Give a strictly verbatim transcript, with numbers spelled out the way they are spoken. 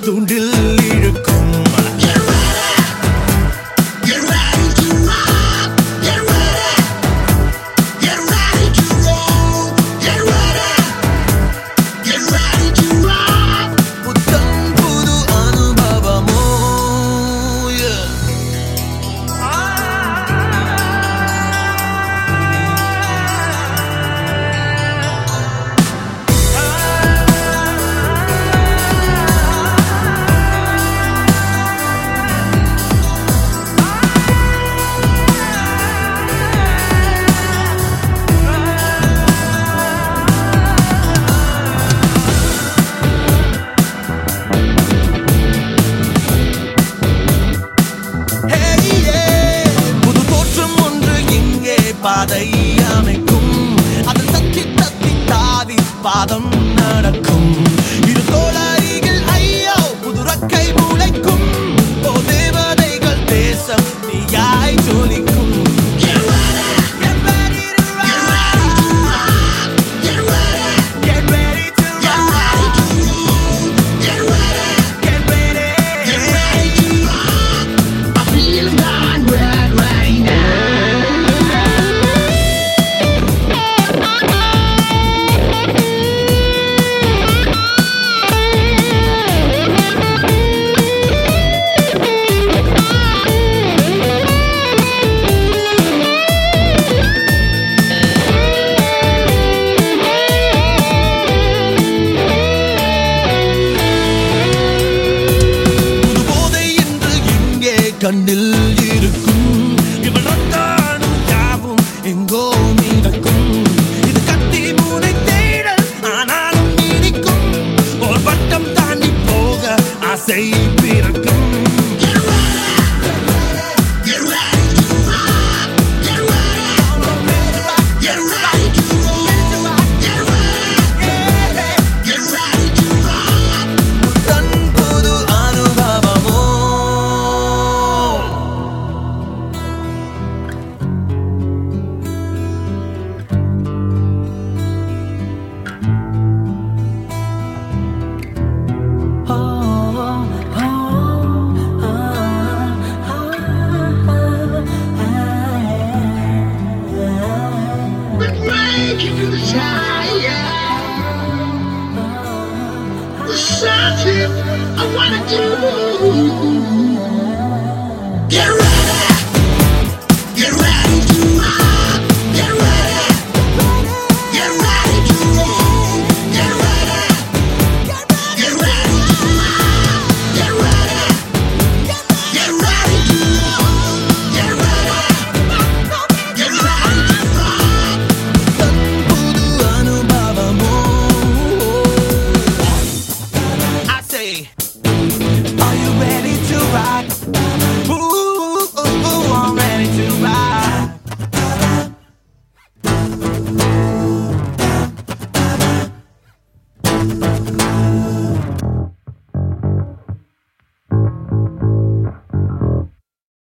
தூண்டில் இழுக்கும். பாதை அமைக்கும், அதில் தத்தி தத்தி தாவி பாதம் நடக்கும். இரு தோழறிகள் ஐயோ புதுரக்கை முளைக்கும். ஓ தேவதைகள் தேசம் நீயாய் ஜொலிக்கும். கண்ணில் இருக்கும் இவன் காணும் யாவும் எங்கோ மிதக்கும். இது கத்தி மூனை தேடல் ஆனாலும் நீடிக்கும். ஒரு வட்டம் தாண்டி போக ஆசை பிறக்கும். Something I wanna do. Get ready, get ready to rock. Get ready, get ready to roll. Get ready, get ready to rock. Get ready, get ready to roll. Get ready, get ready to rock. Pudu anubhavamo. Are you ready to rock?